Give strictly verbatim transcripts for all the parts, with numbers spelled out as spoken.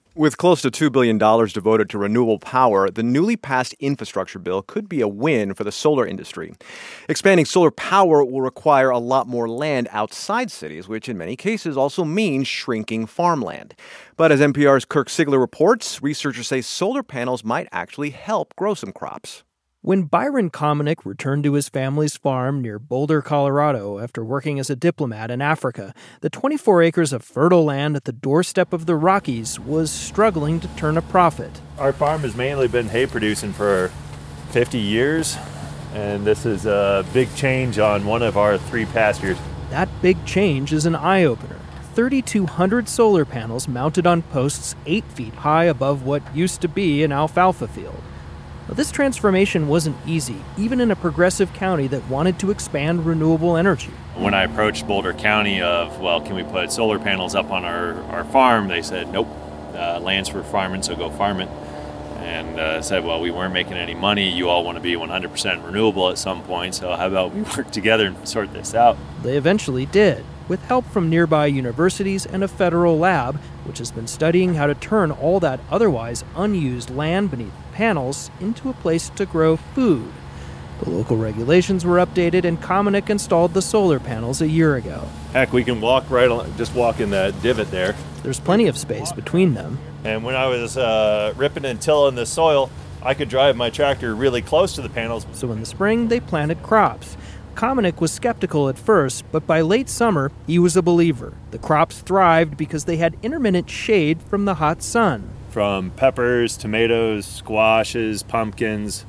With close to two billion dollars devoted to renewable power, the newly passed infrastructure bill could be a win for the solar industry. Expanding solar power will require a lot more land outside cities, which in many cases also means shrinking farmland. But as N P R's Kirk Sigler reports, researchers say solar panels might actually help grow some crops. When Byron Kominick returned to his family's farm near Boulder, Colorado, after working as a diplomat in Africa, the twenty-four acres of fertile land at the doorstep of the Rockies was struggling to turn a profit. Our farm has mainly been hay producing for fifty years, and this is a big change on one of our three pastures. That big change is an eye-opener. thirty-two hundred solar panels mounted on posts eight feet high above what used to be an alfalfa field. But this transformation wasn't easy, even in a progressive county that wanted to expand renewable energy. When I approached Boulder County of, well, can we put solar panels up on our, our farm, they said, nope, uh, land's for farming, so go farm it. And uh, said, well, we weren't making any money. You all want to be one hundred percent renewable at some point, so how about we work together and sort this out? They eventually did, with help from nearby universities and a federal lab, which has been studying how to turn all that otherwise unused land beneath the panels into a place to grow food. The local regulations were updated, and Kominick installed the solar panels a year ago. Heck, we can walk right along, just walk in that divot there. There's plenty of space between them. And when I was uh, ripping and tilling the soil, I could drive my tractor really close to the panels. So in the spring, they planted crops. Kominick was skeptical at first, but by late summer, he was a believer. The crops thrived because they had intermittent shade from the hot sun. From peppers, tomatoes, squashes, pumpkins,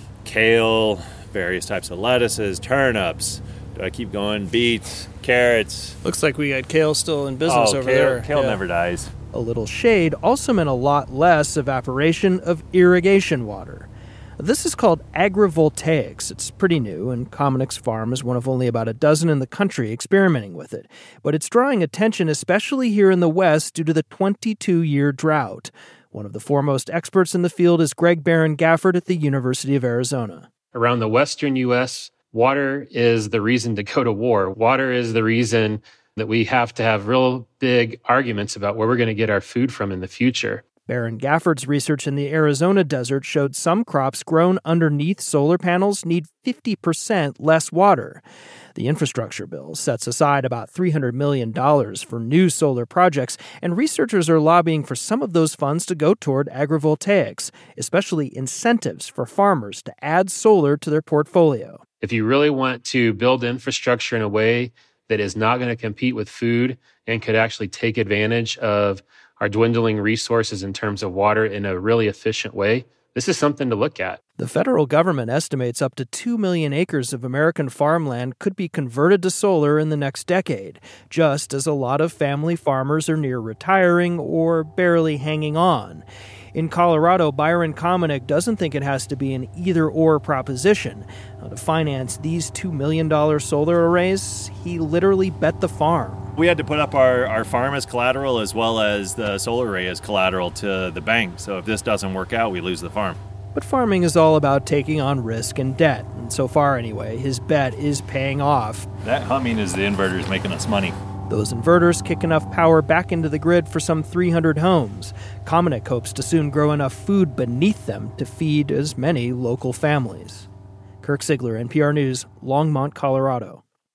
kale, various types of lettuces, turnips. Do I keep going? Beets, carrots. Looks like we got kale still in business oh, over kale, there. Kale yeah. never dies. A little shade also meant a lot less evaporation of irrigation water. This is called agrivoltaics. It's pretty new, and Kominick's farm is one of only about a dozen in the country experimenting with it. But it's drawing attention, especially here in the West, due to the twenty-two-year drought. One of the foremost experts in the field is Greg Barron Gafford at the University of Arizona. Around the western U S, water is the reason to go to war. Water is the reason that we have to have real big arguments about where we're going to get our food from in the future. Barron Gafford's research in the Arizona desert showed some crops grown underneath solar panels need fifty percent less water. The infrastructure bill sets aside about three hundred million dollars for new solar projects, and researchers are lobbying for some of those funds to go toward agrivoltaics, especially incentives for farmers to add solar to their portfolio. If you really want to build infrastructure in a way that is not going to compete with food and could actually take advantage of our dwindling resources in terms of water in a really efficient way, this is something to look at. The federal government estimates up to two million acres of American farmland could be converted to solar in the next decade, just as a lot of family farmers are near retiring or barely hanging on. In Colorado, Byron Kominick doesn't think it has to be an either-or proposition. Now, to finance these two million dollars solar arrays, he literally bet the farm. We had to put up our, our farm as collateral as well as the solar array as collateral to the bank. So if this doesn't work out, we lose the farm. But farming is all about taking on risk and debt. And so far, anyway, his bet is paying off. That humming is the inverters making us money. Those inverters kick enough power back into the grid for some three hundred homes. Kominick hopes to soon grow enough food beneath them to feed as many local families. Kirk Sigler, N P R News, Longmont, Colorado.